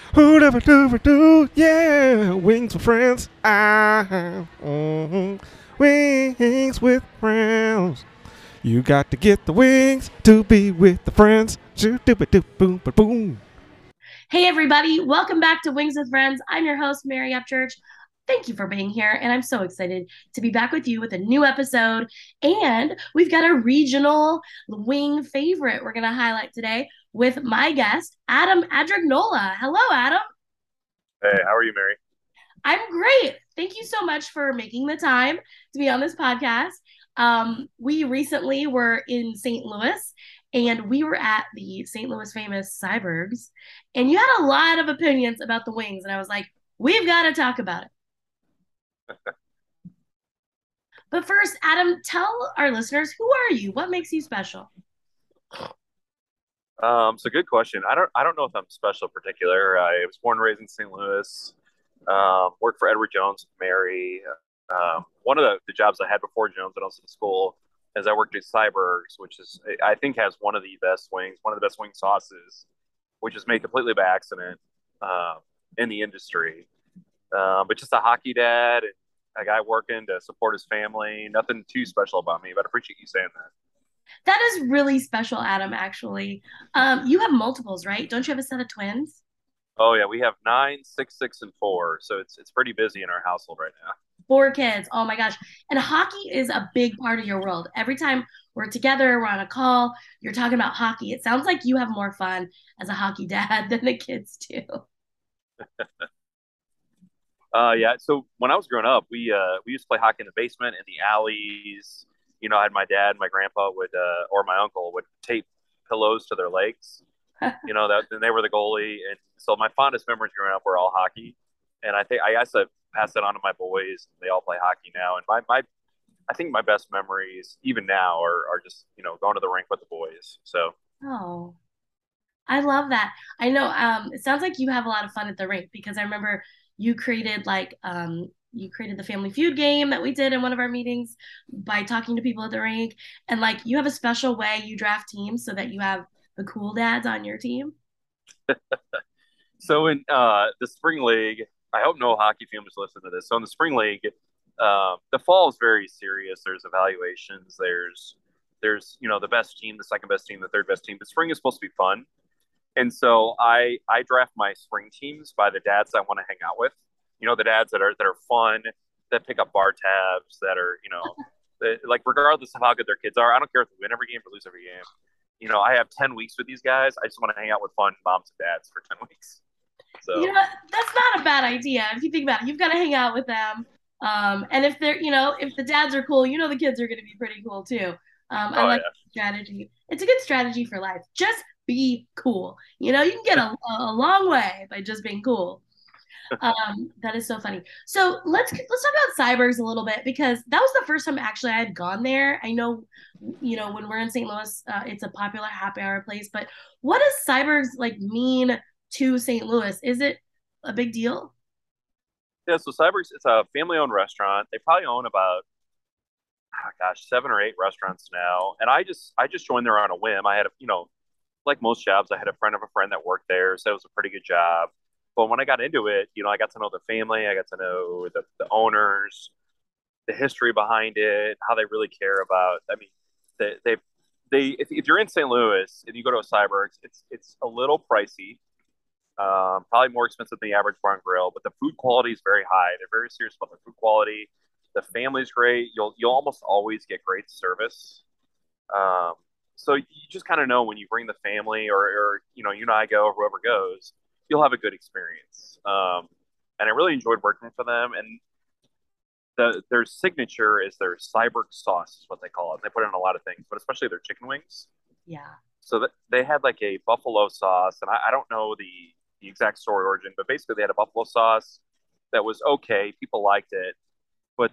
Who never do, yeah. Wings with friends. Wings with friends. You got to get the wings to be with the friends. Boom, boom. Hey, everybody, welcome back to Wings with Friends. I'm your host, Mary Upchurch. Thank you for being here, and I'm so excited to be back with you with a new episode. And we've got a regional wing favorite we're going to highlight today with my guest, Adam Adrignola. Hello, Adam. Hey, how are you, Mary? I'm great. Thank you so much for making the time to be on this podcast. We recently were in St. Louis and we were at the St. Louis famous Cybergs, and you had a lot of opinions about the wings. And I was like, we've got to talk about it. But first, Adam, tell our listeners, who are you? What makes you special? So good question. I don't know if I'm special in particular. I was born and raised in St. Louis. Worked for Edward Jones, Mary. One of the jobs I had before Jones when I was in school is I worked at Cybergs, which is I think has one of the best wings, one of the best wing sauces, which is made completely by accident in the industry. But just a hockey dad and a guy working to support his family. Nothing too special about me, but I appreciate you saying that. That is really special, Adam, actually. You have multiples, right? Don't you have a set of twins? Oh yeah, we have nine, six, six, and four. So it's pretty busy in our household right now. Four kids. Oh my gosh. And hockey is a big part of your world. Every time we're together, we're on a call, you're talking about hockey. It sounds like you have more fun as a hockey dad than the kids do. Yeah. So when I was growing up, we used to play hockey in the basement, in the alleys. I had my dad, my grandpa would, or my uncle would tape pillows to their legs. That and they were the goalie, and so my fondest memories growing up were all hockey. And I guess I passed it on to my boys. They all play hockey now, and I think my best memories, even now, are just going to the rink with the boys. So Oh, I love that. I know it sounds like you have a lot of fun at the rink because I remember you created you created the Family Feud game that we did in one of our meetings by talking to people at the rink, and like you have a special way you draft teams so that you have the cool dads on your team. So in the spring league, I hope no hockey families listen to this. So in the spring league, the fall is very serious. There's evaluations. There's the best team, the second best team, the third best team. But spring is supposed to be fun, and so I draft my spring teams by the dads I want to hang out with. The dads that are fun, that pick up bar tabs, that are like regardless of how good their kids are. I don't care if they win every game or lose every game. I have 10 weeks with these guys. I just want to hang out with fun moms and dads for 10 weeks. You So, know, that's not a bad idea if you think about it. You've got to hang out with them. And if they're, if the dads are cool, the kids are going to be pretty cool too. I oh like yeah. the strategy. It's a good strategy for life. Just be cool. You can get a long way by just being cool. That is so funny. So let's talk about Cybergs a little bit because that was the first time actually I had gone there. I know, when we're in St. Louis, it's a popular happy hour place. But what does Cybergs like mean to St. Louis? Is it a big deal? Yeah, so Cyber's it's a family-owned restaurant. They probably own about gosh, 7 or 8 restaurants now. And I just joined there on a whim. I had like most jobs, I had a friend of a friend that worked there, so it was a pretty good job. But when I got into it, I got to know the family, I got to know the owners, the history behind it, how they really care about. I mean, they if you're in St. Louis and you go to a Cyber's, it's a little pricey, probably more expensive than the average bar and grill, but the food quality is very high. They're very serious about the food quality. The family's great. You'll almost always get great service. Um, so you just kind of know when you bring the family or you and I go or whoever goes, you'll have a good experience. And I really enjoyed working for them. And their signature is their cyber sauce, is what they call it. And they put in a lot of things, but especially their chicken wings. Yeah. So that they had like a buffalo sauce, and I don't know the exact story origin, but basically they had a buffalo sauce that was okay. People liked it, but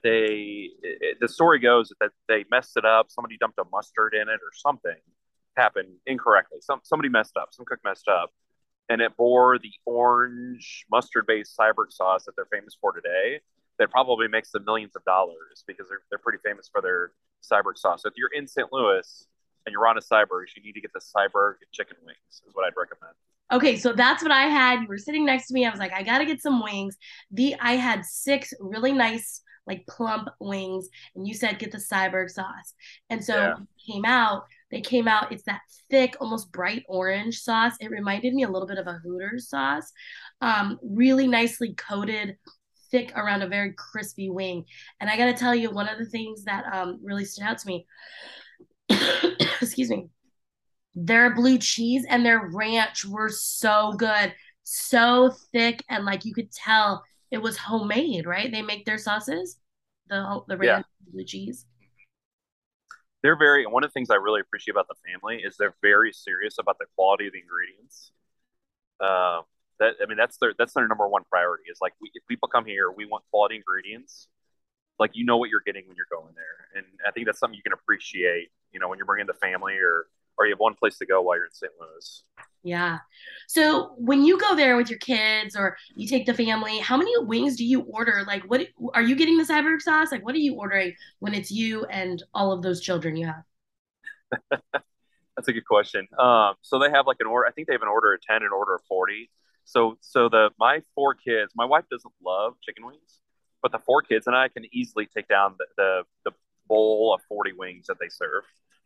the story goes that they messed it up. Somebody dumped a mustard in it or something happened incorrectly. Somebody messed up. Some cook messed up, and it bore the orange mustard based Cyberg sauce that they're famous for today. That probably makes them millions of dollars because they're pretty famous for their Cyberg sauce. So if you're in St. Louis and you're on a Cyberg, you need to get the Cyberg chicken wings. Is what I'd recommend. Okay, so that's what I had. You were sitting next to me. I was like, I gotta get some wings. I had six really nice, like plump wings, and you said get the Cyberg sauce. And so Yeah. when they came out, it's that thick, almost bright orange sauce. It reminded me a little bit of a Hooters sauce. Really nicely coated, thick around a very crispy wing. And I gotta tell you, one of the things that really stood out to me, excuse me, their blue cheese and their ranch were so good, so thick, and like you could tell it was homemade, right? They make their sauces, the Yeah. ranch blue cheese. They're very, and one of the things I really appreciate about the family is they're very serious about the quality of the ingredients. Um, I mean, that's their number one priority is like, if people come here, we want quality ingredients. Like, you know what you're getting when you're going there. And I think that's something you can appreciate, when you're bringing the family or you have one place to go while you're in St. Louis. Yeah. So when you go there with your kids or you take the family, how many wings do you order? Like, what are you getting the Cyberg sauce? Like, what are you ordering when it's you and all of those children you have? That's a good question. So they have like an order. I think they have an order of 10 and order of 40. So my four kids, my wife doesn't love chicken wings, but the four kids and I can easily take down the bowl of 40 wings that they serve.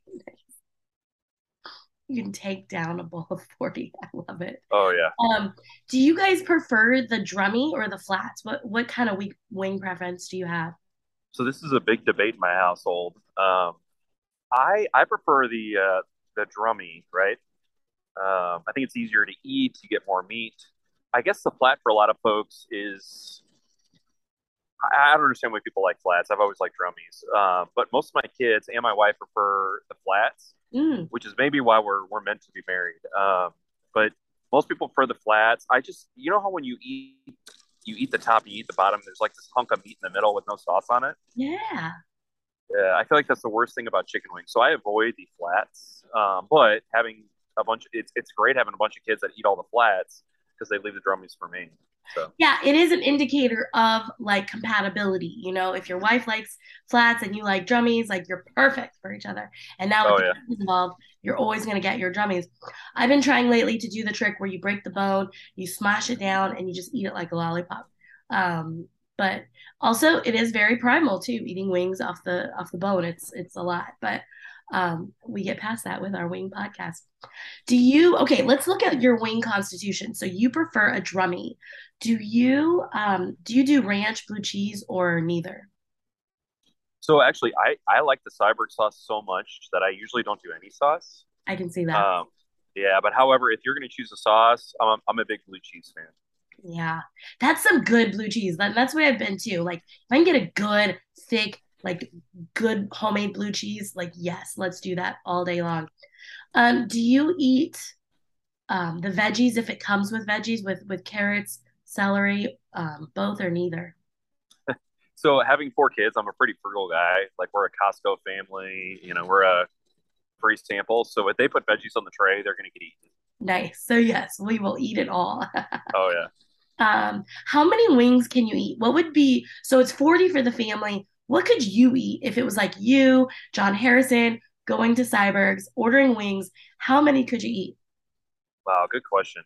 You can take down a bowl of 40. I love it. Oh yeah. Um, do you guys prefer the drummy or the flats? What kind of wing preference do you have? So this is a big debate in my household. I prefer the drummy, right? I think it's easier to eat. You get more meat. I guess the flat for a lot of folks is I don't understand why people like flats. I've always liked drummies, but most of my kids and my wife prefer the flats, Mm, which is maybe why we're meant to be married. But most people prefer the flats. I just how when you eat the top, you eat the bottom. There's like this hunk of meat in the middle with no sauce on it. yeah. Yeah, I feel like that's the worst thing about chicken wings. So I avoid the flats. But having it's great having a bunch of kids that eat all the flats because they leave the drummies for me. So Yeah, it is an indicator of like compatibility. If your wife likes flats and you like drummies, like you're perfect for each other. And now with oh the yeah. kids involved, you're always going to get your drummies. I've been trying lately to do the trick where you break the bone, you smash it down, and you just eat it like a lollipop. But also, it is very primal too, eating wings off the bone. It's a lot, but we get past that with our wing podcast. Okay, let's look at your wing constitution. So you prefer a drummy. Do you do ranch, blue cheese, or neither? So actually, I like the Cyberg sauce so much that I usually don't do any sauce. I can see that. Um, yeah, but however, if you're going to choose a sauce, I'm a big blue cheese fan. Yeah. That's some good blue cheese. That's where I've been too. Like if I can get a good, thick, like good homemade blue cheese, like yes, let's do that all day long. Do you eat the veggies if it comes with veggies with carrots, celery, both or neither? So having four kids, I'm a pretty frugal guy. Like we're a Costco family. We're a free sample. So if they put veggies on the tray, they're going to get eaten. Nice. So yes, we will eat it all. Oh yeah. How many wings can you eat? What would be, so it's 40 for the family. What could you eat if it was like you, John Harrison, going to Cyberg's, ordering wings? How many could you eat? Wow, good question.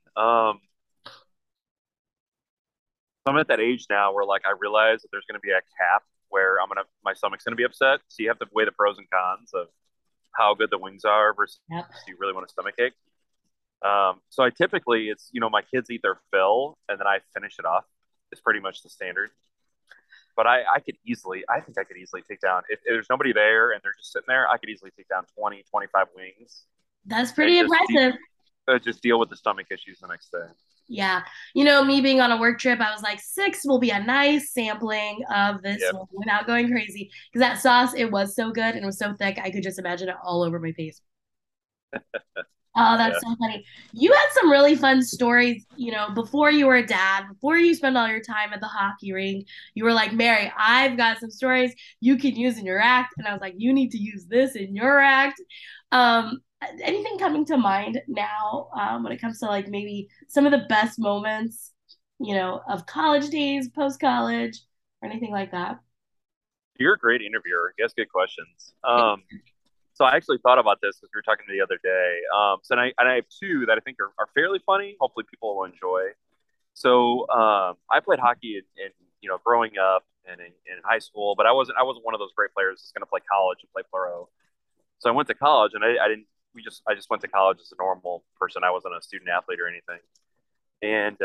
So I'm at that age now where like I realize that there's going to be a cap where my stomach's going to be upset. So you have to weigh the pros and cons of how good the wings are versus Yep. do you really want a stomach ache. So I typically it's my kids eat their fill and then I finish it off. It's pretty much the standard. But I think I could easily take down if there's nobody there and they're just sitting there, I could easily take down 20, 25 wings That's and pretty impressive. just deal with the stomach issues the next day. Yeah. Me being on a work trip, I was like, six will be a nice sampling of this Yeah. one without going crazy. Because that sauce, it was so good and it was so thick, I could just imagine it all over my face. Oh, that's Yeah. so funny. You had some really fun stories, before you were a dad, before you spent all your time at the hockey rink. You were like, Mary, I've got some stories you can use in your act. And I was like, you need to use this in your act. Anything coming to mind now when it comes to like maybe some of the best moments, of college days, post college, or anything like that? You're a great interviewer. You ask good questions. So I actually thought about this because we were talking the other day. And I have two that I think are fairly funny. Hopefully, people will enjoy. So I played hockey in growing up and in high school, but I wasn't one of those great players that's going to play college and play pro. So I went to college, and I didn't. I just went to college as a normal person. I wasn't a student athlete or anything. And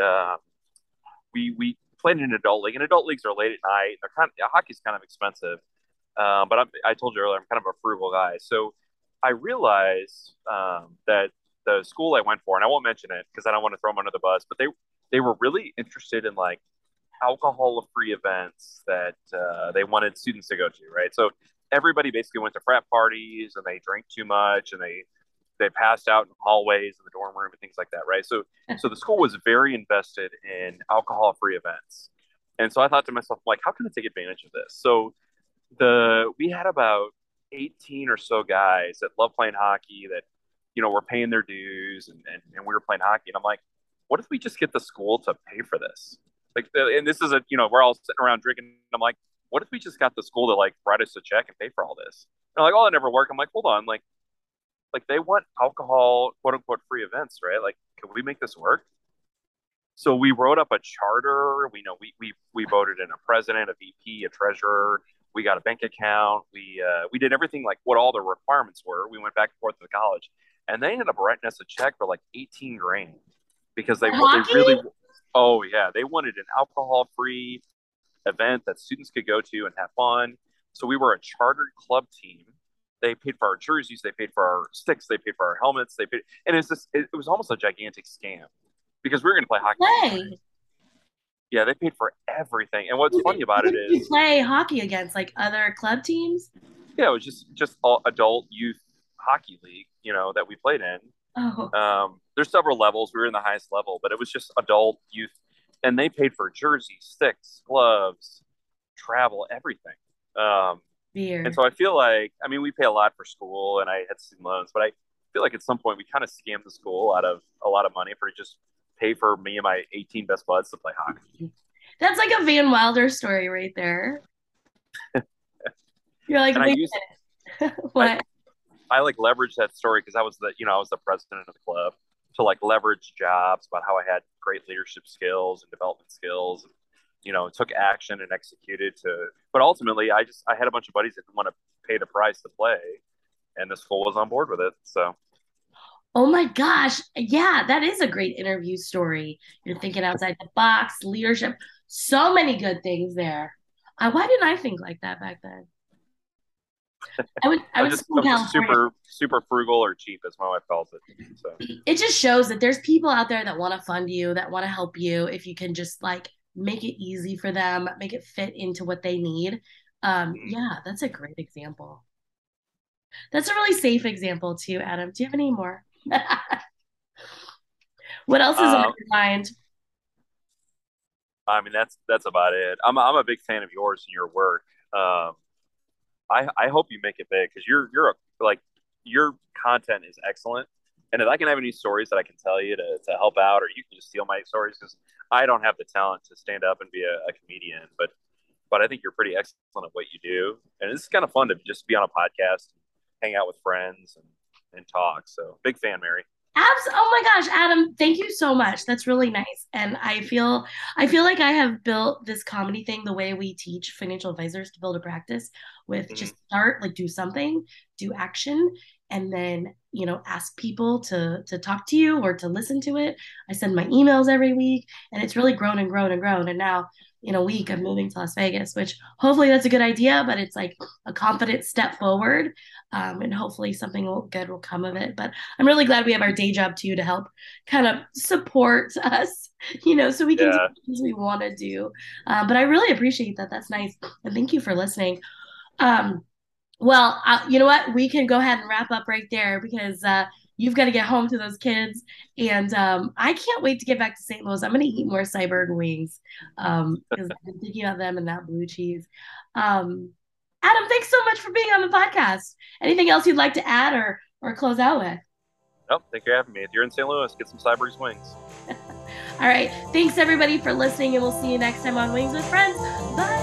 we played in an adult league, and adult leagues are late at night. Hockey's kind of expensive. But I told you earlier, I'm kind of a frugal guy. So I realized that the school I went for, and I won't mention it because I don't want to throw them under the bus, but they were really interested in like alcohol-free events that they wanted students to go to, right? So everybody basically went to frat parties and they drank too much and they passed out in hallways in the dorm room and things like that, right? So the school was very invested in alcohol-free events. And so I thought to myself, like, how can I take advantage of this? So we had about 18 or so guys that love playing hockey that, were paying their dues and we were playing hockey. And I'm like, what if we just get the school to pay for this? Like, and this is we're all sitting around drinking. I'm like, what if we just got the school to like write us a check and pay for all this? And they're like, oh, that never worked. I'm like, hold on. Like they want alcohol, quote unquote, free events, right? Like, can we make this work? So we wrote up a charter. We voted in a president, a VP, a treasurer. We got a bank account. We did everything like what all the requirements were. We went back and forth to the college, and they ended up writing us a check for like 18 grand because they really, oh yeah, they wanted an alcohol-free event that students could go to and have fun. So we were a chartered club team. They paid for our jerseys, they paid for our sticks, they paid for our helmets, and it was almost a gigantic scam because we were going to play hockey. Yeah, they paid for everything. And what's funny about it is you play hockey against like other club teams. Yeah, it was just all adult youth hockey league, that we played in. Oh. There's several levels. We were in the highest level, but it was just adult youth, and they paid for jerseys, sticks, gloves, travel, everything. And so I feel like, I mean, we pay a lot for school, and I had student loans, but I feel like at some point we kind of scammed the school out of a lot of money for just pay for me and my 18 best buds to play hockey. That's like a Van Wilder story right there. You're like, what? I like leveraged that story because I was the president of the club to like leverage jobs about how I had great leadership skills and development skills, and, took action and executed but ultimately I had a bunch of buddies that didn't want to pay the price to play, and the school was on board with it. So. Oh my gosh. Yeah, that is a great interview story. You're thinking outside the box, leadership, so many good things there. Why didn't I think like that back then? I was just super, super frugal or cheap, as my wife calls it. So it just shows that there's people out there that want to fund you, that want to help you. If you can just like make it easy for them, make it fit into what they need. Yeah, that's a great example. That's a really safe example too, Adam. Do you have any more? What else is on your mind? I mean, that's about it. I'm a big fan of yours and your work. I hope you make it big because your content is excellent. And if I can have any stories that I can tell you to help out, or you can just steal my stories, because I don't have the talent to stand up and be a comedian, but I think you're pretty excellent at what you do. And it's kind of fun to just be on a podcast, hang out with friends and talk. So big fan, Mary. Oh my gosh, Adam, thank you so much. That's really nice. And I feel like I have built this comedy thing the way we teach financial advisors to build a practice with just start, like do something, do action, and then, ask people to talk to you or to listen to it. I send my emails every week, and it's really grown and grown and grown. And now in a week, I'm moving to Las Vegas, which hopefully that's a good idea, but it's like a confident step forward. And hopefully something good will come of it. But I'm really glad we have our day job too to help kind of support us, so we can do things we want to do. But I really appreciate that. That's nice. And thank you for listening. Well, you know what? We can go ahead and wrap up right there because you've got to get home to those kids. And I can't wait to get back to St. Louis. I'm going to eat more Cyberg wings because I've been thinking about them and that blue cheese. Adam, thanks so much for being on the podcast. Anything else you'd like to add or close out with? Nope, thank you for having me. If you're in St. Louis, get some Cyberg's wings. All right. Thanks, everybody, for listening, and we'll see you next time on Wings with Friends. Bye.